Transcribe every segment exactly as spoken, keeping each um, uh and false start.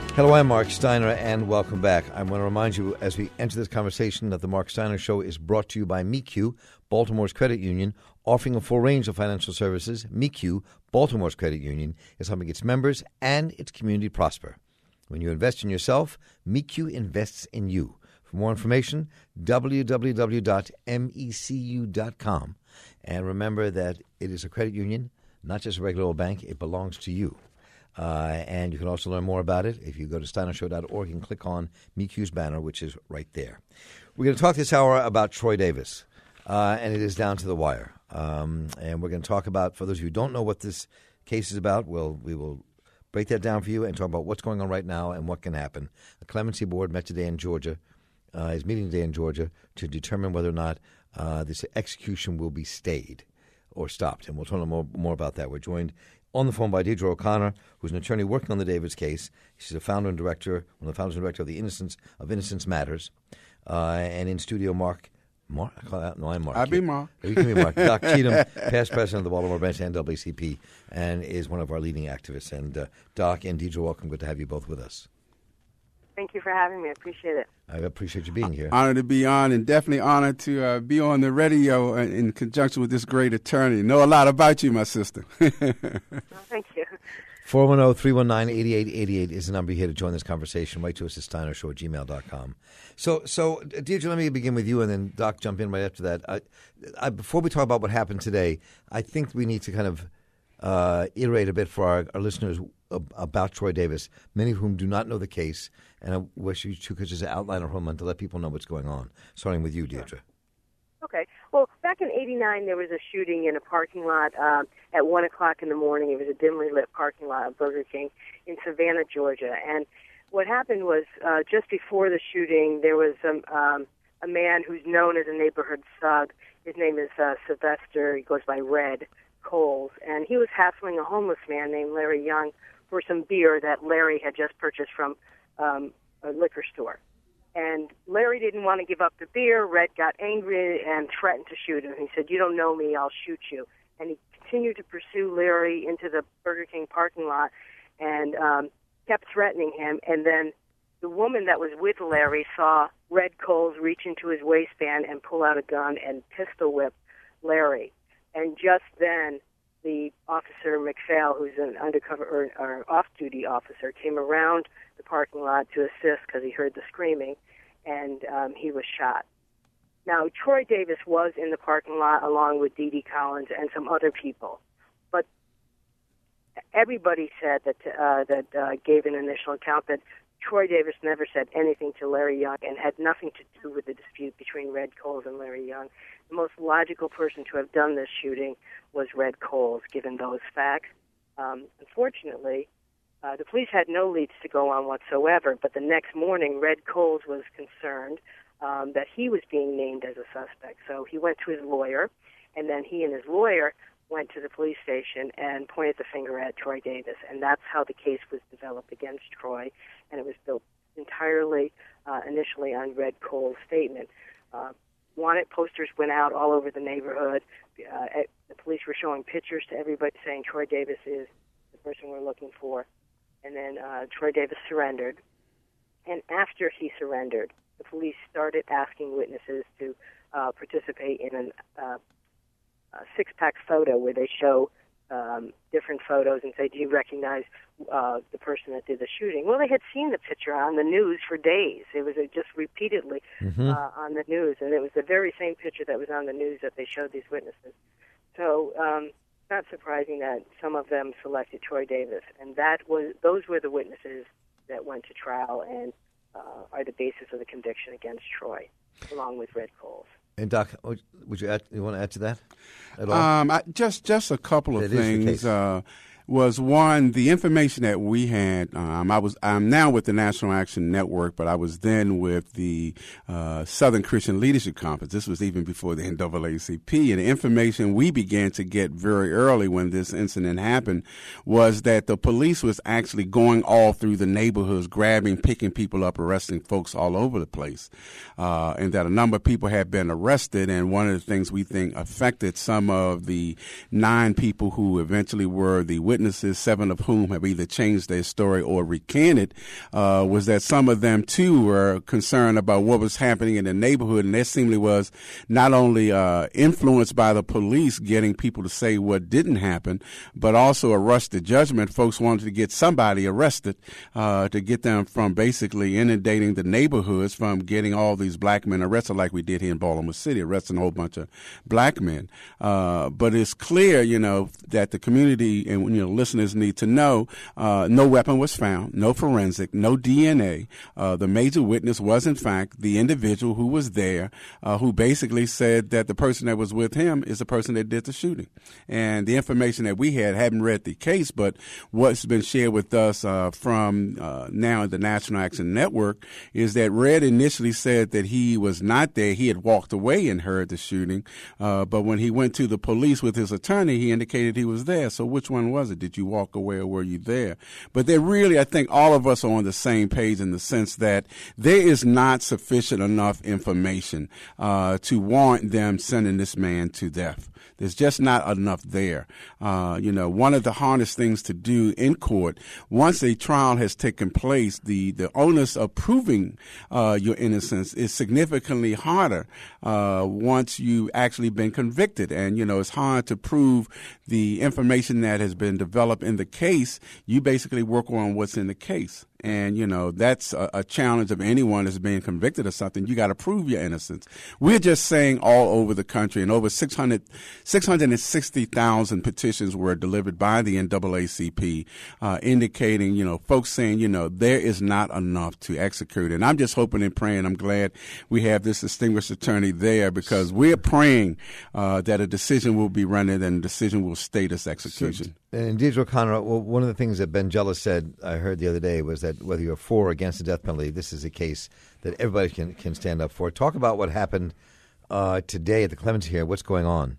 Hello, I'm Mark Steiner, and welcome back. I want to remind you, as we enter this conversation, that the Mark Steiner Show is brought to you by M E C U, Baltimore's credit union, offering a full range of financial services. M E C U, Baltimore's credit union, is helping its members and its community prosper. When you invest in yourself, M E C U invests in you. For more information, w w w dot m e c u dot com. And remember that it is a credit union, not just a regular old bank. It belongs to you. Uh, and you can also learn more about it if you go to steiner show dot org and click on M E C U's banner, which is right there. We're going to talk this hour about Troy Davis, uh, and it is down to the wire. Um, and we're going to talk about, for those of you who don't know what this case is about, we'll, we will break that down for you and talk about what's going on right now and what can happen. The Clemency Board met today in Georgia, uh, is meeting today in Georgia to determine whether or not uh, this execution will be stayed or stopped. And we'll talk more, more about that. We're joined on the phone by Deirdre O'Connor, who's an attorney working on the Davis case. She's a founder and director, one of the founders and director of the Innocence of Innocence Matters. Uh, and in studio, Mark. Mark? I call that, no, I'm Mark. I'll be Mark. You can be Mark. Doc Cheatham, past president of the Baltimore branch N double A C P, and is one of our leading activists. And uh, Doc and Deirdre, welcome. Good to have you both with us. Thank you for having me. I appreciate it. I appreciate you being here. Honored to be on, and definitely honored to uh, be on the radio in, in conjunction with this great attorney. Know a lot about you, my sister. Well, thank you. four one zero, three one nine, eight eight eight eight is the number here to join this conversation. Write to us at steiner show at gmail dot com. So, so Deirdre, let me begin with you, and then Doc jump in right after that. I, I, before we talk about what happened today, I think we need to kind of uh, iterate a bit for our, our listeners about Troy Davis, many of whom do not know the case, and I wish you two could just outline our home to let people know what's going on. Starting with you, Deirdre. Okay. Well, back in eighty-nine, there was a shooting in a parking lot um, at one o'clock in the morning. It was a dimly lit parking lot of Burger King in Savannah, Georgia. And what happened was uh, just before the shooting, there was um, um, a man who's known as a neighborhood thug. His name is uh, Sylvester. He goes by Red Coles. And he was hassling a homeless man named Larry Young for some beer that Larry had just purchased from um, a liquor store. And Larry didn't want to give up the beer. Red got angry and threatened to shoot him. He said, "You don't know me, I'll shoot you." And he continued to pursue Larry into the Burger King parking lot and um, kept threatening him. And then the woman that was with Larry saw Red Coles reach into his waistband and pull out a gun and pistol whip Larry. And just then, the officer, McPhail, who's an undercover or, or off-duty officer, came around the parking lot to assist because he heard the screaming, and um, he was shot. Now, Troy Davis was in the parking lot along with Dee Dee Collins and some other people, but everybody said that uh, that uh, gave an initial account that Troy Davis never said anything to Larry Young and had nothing to do with the dispute between Red Coles and Larry Young. The most logical person to have done this shooting was Red Coles, given those facts. Um, unfortunately, uh, the police had no leads to go on whatsoever, but the next morning, Red Coles was concerned um, that he was being named as a suspect. So he went to his lawyer, and then he and his lawyer went to the police station and pointed the finger at Troy Davis, and that's how the case was developed against Troy, and it was built entirely uh, initially on Red Coles' statement. Uh, wanted posters went out all over the neighborhood. Uh, the police were showing pictures to everybody saying Troy Davis is the person we're looking for. And then uh, Troy Davis surrendered. And after he surrendered, the police started asking witnesses to uh, participate in an, uh, a six-pack photo where they show um, different photos and say, "Do you recognize uh, the person that did the shooting?" Well, they had seen the picture on the news for days. It was uh, just repeatedly mm-hmm. uh, on the news, and it was the very same picture that was on the news that they showed these witnesses. So um, not surprising that some of them selected Troy Davis, and that was those were the witnesses that went to trial and uh, are the basis of the conviction against Troy, along with Red Coles. And Doc, would you add, you want to add to that at all? Um, I, just just a couple of that things. Uh, was one, the information that we had. Um, I was I'm now with the National Action Network, but I was then with the uh, Southern Christian Leadership Conference. This was even before the N double A C P, and the information we began to get very early when this incident happened was that the police was actually going all through the neighborhoods, grabbing, picking people up, arresting folks all over the place, uh, and that a number of people had been arrested. And one of the things we think affected some of the nine people who eventually were the witnesses witnesses, seven of whom have either changed their story or recanted, uh, was that some of them, too, were concerned about what was happening in the neighborhood. And that seemingly was not only uh, influenced by the police getting people to say what didn't happen, but also a rush to judgment. Folks wanted to get somebody arrested uh, to get them from basically inundating the neighborhoods, from getting all these black men arrested like we did here in Baltimore City, arresting a whole bunch of black men. Uh, but it's clear, you know, that the community and, you know, listeners need to know uh, no weapon was found, no forensic, no D N A. Uh, the major witness was, in fact, the individual who was there, uh, who basically said that the person that was with him is the person that did the shooting. And the information that we had, hadn't read the case, but what's been shared with us uh, from uh, now the National Action Network is that Red initially said that he was not there. He had walked away and heard the shooting. Uh, but when he went to the police with his attorney, he indicated he was there. So which one was it? Did you walk away or were you there? But they really, I think all of us are on the same page in the sense that there is not sufficient enough information uh, to warrant them sending this man to death. There's just not enough there. Uh, you know, one of the hardest things to do in court, once a trial has taken place, the, the onus of proving uh, your innocence is significantly harder uh, once you actually been convicted. And, you know, it's hard to prove the information that has been developed in the case. You basically work on what's in the case. And, you know, that's a, a challenge of anyone that's being convicted of something. You got to prove your innocence. We're just saying all over the country, and over six hundred, six hundred sixty thousand petitions were delivered by the N double A C P, uh, indicating, you know, folks saying, you know, there is not enough to execute. And I'm just hoping and praying. I'm glad we have this distinguished attorney there, because we're praying uh, that a decision will be rendered and a decision will state its execution. And Deidre O'Connor, well, one of the things that Ben Jealous said, I heard the other day, was that whether you're for or against the death penalty, this is a case that everybody can, can stand up for. Talk about what happened uh, today at the Clemency here. What's going on?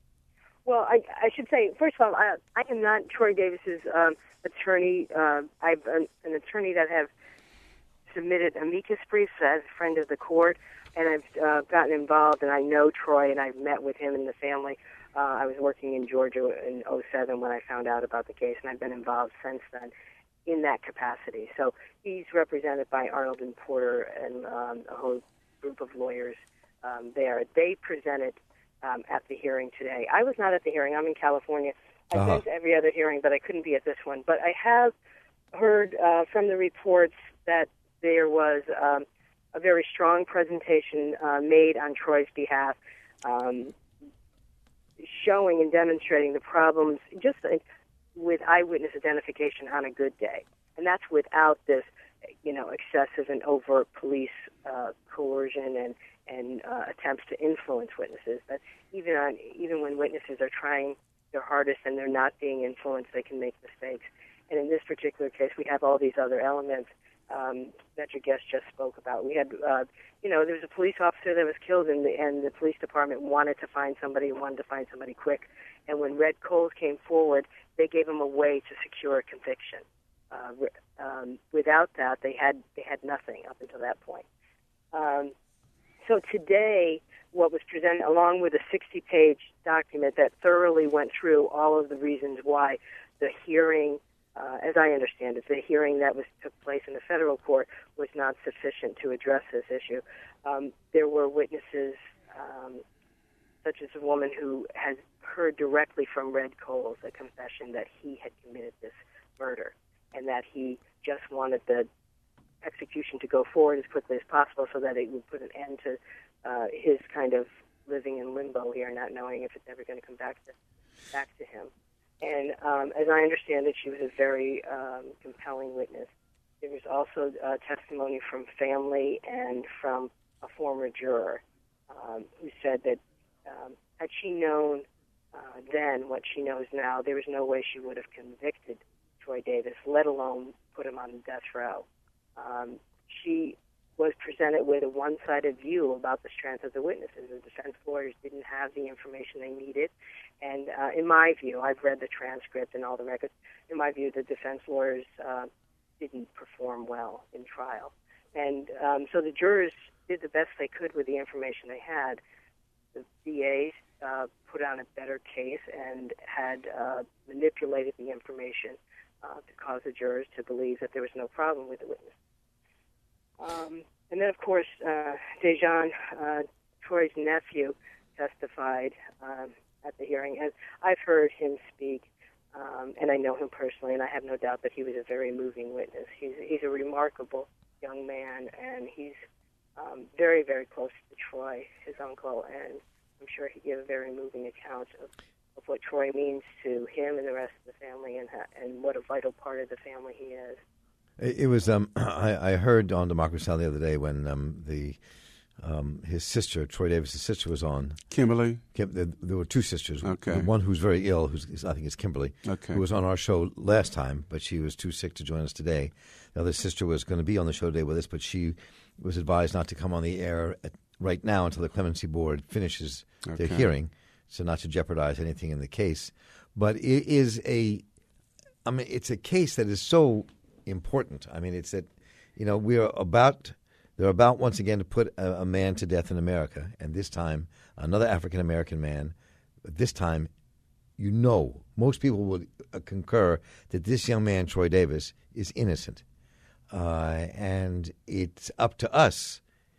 Well, I, I should say, first of all, I, I am not Troy Davis's um, attorney. Uh, I'm an, an attorney that have submitted amicus briefs as a friend of the court, and I've uh, gotten involved, and I know Troy, and I've met with him and the family. Uh, I was working in Georgia in oh seven when I found out about the case, and I've been involved since then in that capacity. So he's represented by Arnold and Porter and um, a whole group of lawyers um, there. They presented um, at the hearing today. I was not at the hearing. I'm in California. I've uh-huh. been to every other hearing, but I couldn't be at this one. But I have heard uh, from the reports that there was um, a very strong presentation uh, made on Troy's behalf, um, showing and demonstrating the problems just with eyewitness identification on a good day. And that's without this, you know, excessive and overt police uh, coercion and, and uh, attempts to influence witnesses. But even on, even when witnesses are trying their hardest and they're not being influenced, they can make mistakes. And in this particular case, we have all these other elements um, that your guest just spoke about. We had, uh, you know, there was a police officer that was killed, and the, and the police department wanted to find somebody, wanted to find somebody quick. And when Red Coles came forward, they gave him a way to secure a conviction. Uh, um, without that, they had they had nothing up until that point. Um, so today, what was presented, along with a sixty-page document that thoroughly went through all of the reasons why the hearing, uh, as I understand it, the hearing that was took place in the federal court was not sufficient to address this issue. Um, there were witnesses, um, such as a woman who has heard directly from Red Coles a confession that he had committed this murder and that he just wanted the execution to go forward as quickly as possible so that it would put an end to uh, his kind of living in limbo here, not knowing if it's ever going to come back to back to him. And um, as I understand it, she was a very um, compelling witness. There was also uh, testimony from family and from a former juror um, who said that um, had she known uh, then what she knows now, there was no way she would have convicted Troy Davis, let alone put him on death row. Um, she was presented with a one-sided view about the strength of the witnesses. The defense lawyers didn't have the information they needed. And uh, in my view, I've read the transcript and all the records, in my view, the defense lawyers uh, didn't perform well in trial. And um, so the jurors did the best they could with the information they had. The D As uh, put on a better case and had uh, manipulated the information uh, to cause the jurors to believe that there was no problem with the witness. Um, and then, of course, uh, Dejan, uh, Troy's nephew, testified um, at the hearing. And I've heard him speak, um, and I know him personally, and I have no doubt that he was a very moving witness. He's, he's a remarkable young man, and he's um, very, very close to Troy, his uncle, and I'm sure he gave a very moving account of, of what Troy means to him and the rest of the family, and and what a vital part of the family he is. It, it was. Um, I, I heard on Democracy Now! The other day when um, the um, his sister, Troy Davis' sister, was on. Kimberly. Kim, there, there were two sisters. Okay. The one who's very ill, who's I think is Kimberly, okay. who was on our show last time, but she was too sick to join us today. The other sister was going to be on the show today with us, but she was advised not to come on the air at, right now until the Clemency Board finishes okay. their hearing, so not to jeopardize anything in the case. But it is a, I mean, it's a case that is so important. I mean, it's that, you know, we are about, they're about once again to put a, a man to death in America, and this time another African American man. This time, you know, most people would uh, concur that this young man, Troy Davis, is innocent, uh, and it's up to us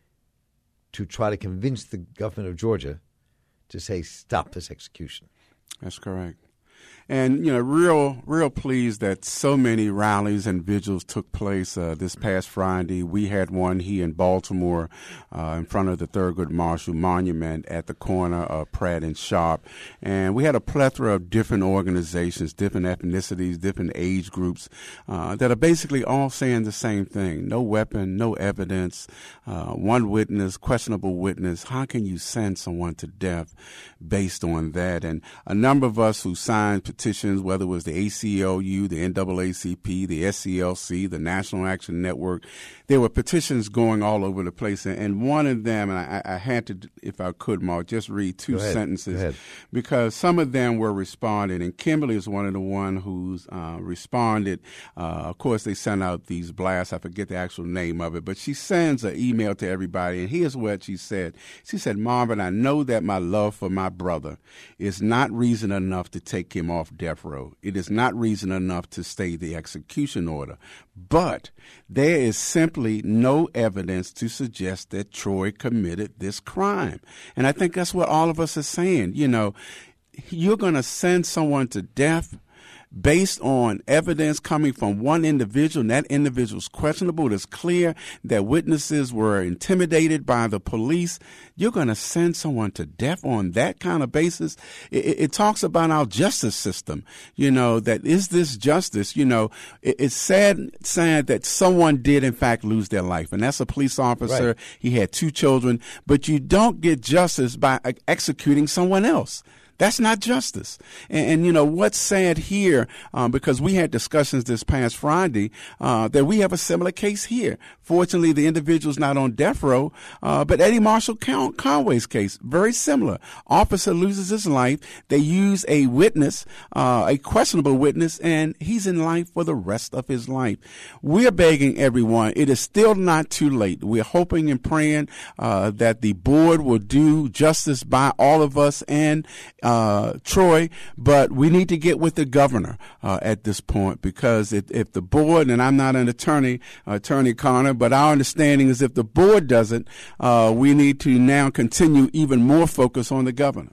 to try to convince the government of Georgia to say, stop this execution. That's correct. And, you know, real, real pleased that so many rallies and vigils took place uh, this past Friday. We had one here in Baltimore uh, in front of the Thurgood Marshall Monument at the corner of Pratt and Sharp. And we had a plethora of different organizations, different ethnicities, different age groups uh, that are basically all saying the same thing. No weapon, no evidence, uh, one witness, questionable witness. How can you send someone to death based on that? And a number of us who signed petitions, whether it was the A C L U, the N double A C P, the S C L C, the National Action Network, there were petitions going all over the place. And one of them, and I, I had to, if I could, Mark, just read two sentences, because some of them were responded, and Kimberly is one of the one who's uh, responded. Uh, of course, they sent out these blasts. I forget the actual name of it, but she sends an email to everybody, and here's what she said. She said, Marvin, I know that my love for my brother is not reason enough to take him off death row. It is not reason enough to stay the execution order. But there is simply no evidence to suggest that Troy committed this crime. And I think that's what all of us are saying. You know, you're going to send someone to death based on evidence coming from one individual, and that individual is questionable. It's clear that witnesses were intimidated by the police. You're going to send someone to death on that kind of basis? It, it, it talks about our justice system, you know, that is this justice? You know, it, it's sad, sad that someone did, in fact, lose their life, and that's a police officer. Right. He had two children, but you don't get justice by executing someone else. That's not justice. And, and, you know, what's sad here, um, because we had discussions this past Friday, uh, that we have a similar case here. Fortunately, the individual's not on death row, uh, but Eddie Marshall Con- Conway's case, very similar. Officer loses his life. They use a witness, uh, a questionable witness, and he's in life for the rest of his life. We're begging everyone. It is still not too late. We're hoping and praying, uh, that the board will do justice by all of us and Uh, Troy, but we need to get with the governor uh, at this point, because if, if the board, and I'm not an attorney, uh, Attorney Connor, but our understanding is if the board doesn't, uh, we need to now continue even more focus on the governor.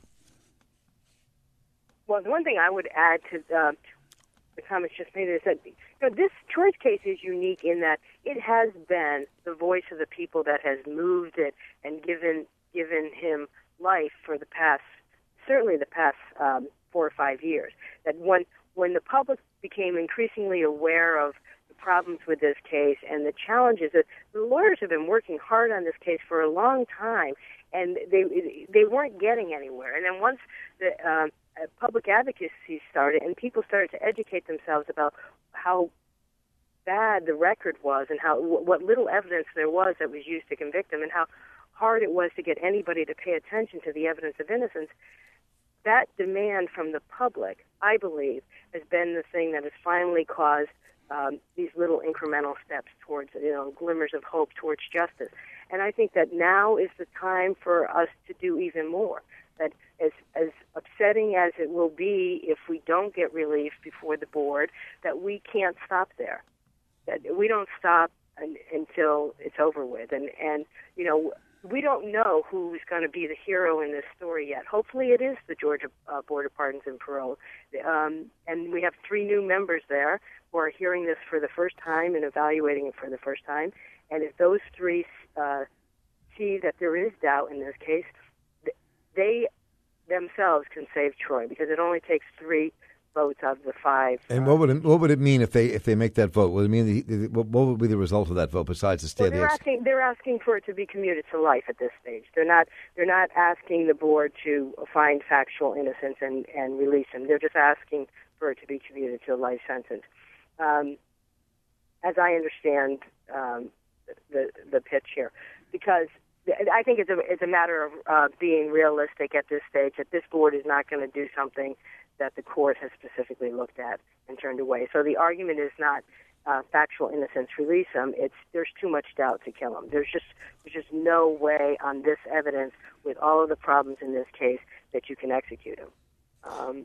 Well, the one thing I would add to uh, the comments just made is that, you know, this Troy's case is unique in that it has been the voice of the people that has moved it and given given him life for the past certainly the past um, four or five years. That when when the public became increasingly aware of the problems with this case and the challenges, that the lawyers have been working hard on this case for a long time, and they they weren't getting anywhere. And then once the um, public advocacy started and people started to educate themselves about how bad the record was and how what little evidence there was that was used to convict him, and how hard it was to get anybody to pay attention to the evidence of innocence, that demand from the public, I believe, has been the thing that has finally caused um, these little incremental steps towards, you know, glimmers of hope towards justice. And I think that now is the time for us to do even more. that as, as upsetting as it will be if we don't get relief before the board, that we can't stop there. That we don't stop un, until it's over with. And, and, you know, we don't know who's going to be the hero in this story yet. Hopefully it is the Georgia uh, Board of Pardons and Parole. Um, and we have three new members there who are hearing this for the first time and evaluating it for the first time. And if those three uh, see that there is doubt in this case, they themselves can save Troy, because it only takes three votes out of the five. And what would it, what would it mean if they if they make that vote? Would it mean the, the, what would be the result of that vote besides the stay? Well, they're the asking they're asking for it to be commuted to life at this stage. They're not they're not asking the board to find factual innocence and, and release him. They're just asking for it to be commuted to a life sentence. Um, as I understand um, the the pitch here, because I think it's a it's a matter of uh, being realistic at this stage. That this board is not going to do something that the court has specifically looked at and turned away. So the argument is not uh, factual innocence, release him. It's there's too much doubt to kill him. There's just there's just no way on this evidence, with all of the problems in this case, that you can execute him. Um,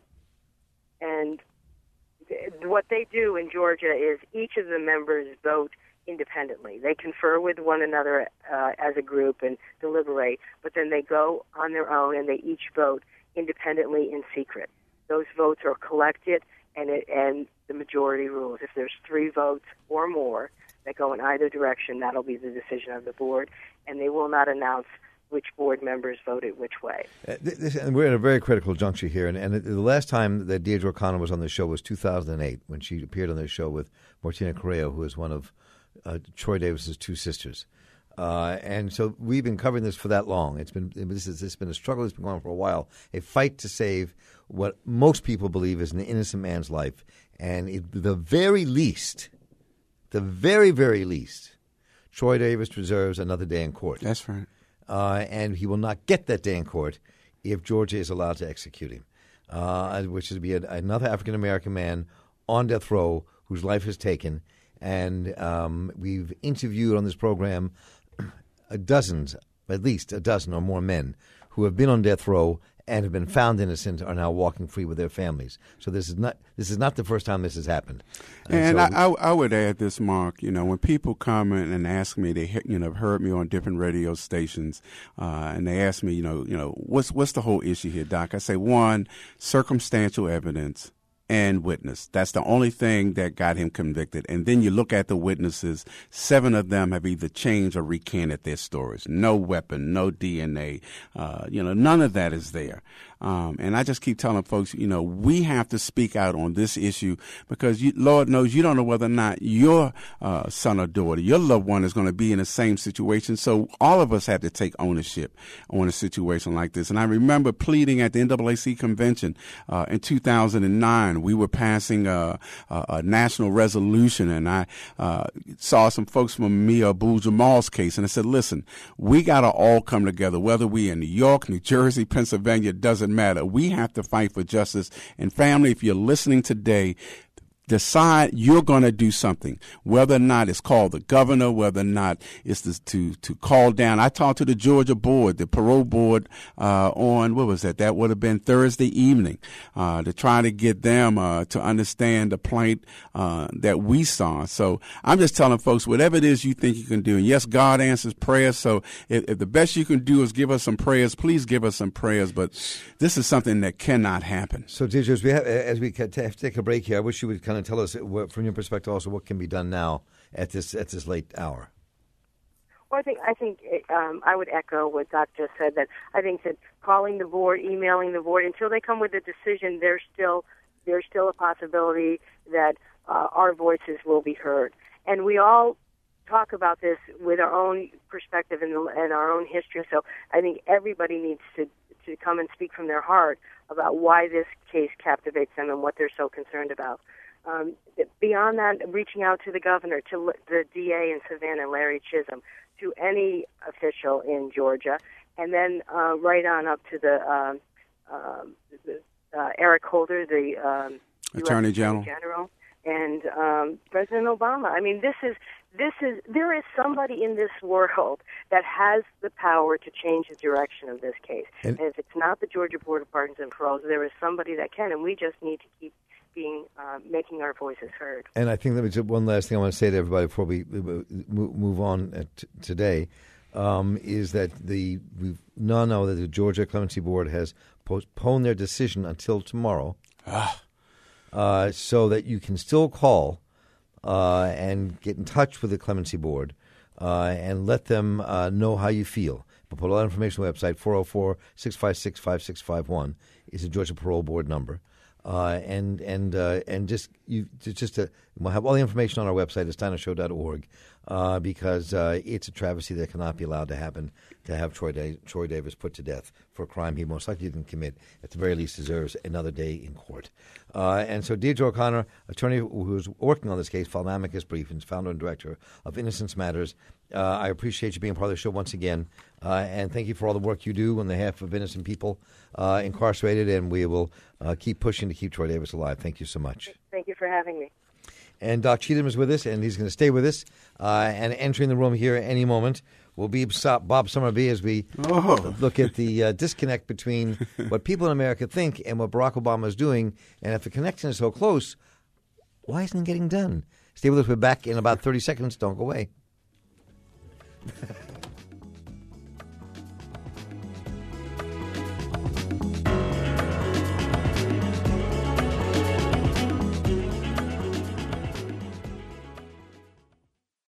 and th- what they do in Georgia is each of the members vote independently. They confer with one another uh, as a group and deliberate, but then they go on their own and they each vote independently in secret. Those votes are collected, and it, and the majority rules. If there's three votes or more that go in either direction, that'll be the decision of the board, and they will not announce which board members voted which way. Uh, this, and we're at a very critical juncture here, and, and the last time that Deirdre O'Connor was on the show was two thousand eight, when she appeared on the show with Martina Correa, who is one of uh, Troy Davis's two sisters. Uh, and so we've been covering this for that long. It's been this has this has been a struggle that's been going on for a while, a fight to save what most people believe is an innocent man's life. And at the very least, the very, very least, Troy Davis deserves another day in court. That's right. Uh, and he will not get that day in court if Georgia is allowed to execute him, uh, which is to be a, another African-American man on death row whose life is taken. And um, we've interviewed on this program a dozens, at least a dozen or more men who have been on death row and have been found innocent, are now walking free with their families. So this is not this is not the first time this has happened. And, and so, I, I, I would add this, Mark. You know, when people come in and ask me, they you know have heard me on different radio stations, uh, and they ask me, you know, you know, what's what's the whole issue here, Doc? I say, one, circumstantial evidence and witness. That's the only thing that got him convicted. And then you look at the witnesses. Seven of them have either changed or recanted their stories. No weapon, no D N A. Uh, you know, none of that is there. Um, and I just keep telling folks, you know, we have to speak out on this issue, because you, Lord knows you don't know whether or not your uh, son or daughter, your loved one, is going to be in the same situation. So all of us have to take ownership on a situation like this. And I remember pleading at the N double A C convention uh, in two thousand nine. We were passing a, a, a national resolution, and I uh, saw some folks from Mia Abdul-Jamal's case, and I said, listen, we got to all come together, whether we in New York, New Jersey, Pennsylvania, it doesn't matter. We have to fight for justice. And family, if you're listening today, decide you're going to do something, whether or not it's called the governor, whether or not it's to to, to call down. I talked to the Georgia board, the parole board, uh, on, what was that? That would have been Thursday evening, uh, to try to get them, uh, to understand the plight, uh, that we saw. So I'm just telling folks, whatever it is you think you can do. And yes, God answers prayers. So if, if the best you can do is give us some prayers, please give us some prayers. But this is something that cannot happen. So, Deirdre, as we have, as we have to take a break here, I wish you would kind of tell us, what, from your perspective, also what can be done now at this at this late hour. Well, I think I think um, I would echo what Doc just said. That I think that calling the board, emailing the board, until they come with a decision, there's still there's still a possibility that uh, our voices will be heard. And we all talk about this with our own perspective and, and our own history. So I think everybody needs to to come and speak from their heart about why this case captivates them and what they're so concerned about. Um, beyond that, reaching out to the governor, to the D A in Savannah, Larry Chisholm, to any official in Georgia, and then uh, right on up to the, um, um, the uh, Eric Holder, the um, Attorney General. General, and um, President Obama. I mean, this is This is there is somebody in this world that has the power to change the direction of this case. And, and if it's not the Georgia Board of Pardons and Paroles, there is somebody that can, and we just need to keep being uh, making our voices heard. And I think that was just one last thing I want to say to everybody before we move on t- today um, is that the we now know that the Georgia Clemency Board has postponed their decision until tomorrow, ah. uh, so that you can still call uh, and get in touch with the Clemency Board uh, and let them uh, know how you feel. We'll put a lot of information on the website. four oh four, six five six, five six five one is the Georgia Parole Board number. Uh, and and uh, and just you just to we'll have all the information on our website at steiner show dot org uh, because uh, it's a travesty that cannot be allowed to happen to have Troy, Day, Troy Davis put to death for a crime he most likely didn't commit. At the very least, deserves another day in court. Uh, and so, Deirdre O'Connor, attorney who's working on this case, filed an amicus brief and is founder and director of Innocence Matters. Uh, I appreciate you being part of the show once again, uh, and thank you for all the work you do on behalf of innocent people uh, incarcerated, and we will uh, keep pushing to keep Troy Davis alive. Thank you so much. Thank you for having me. And Doc Cheatham is with us, and he's going to stay with us. Uh, and entering the room here at any moment will be Bob Summerby as we oh. look at the uh, disconnect between what people in America think and what Barack Obama is doing. And if the connection is so close, why isn't it getting done? Stay with us. We're back in about thirty seconds. Don't go away.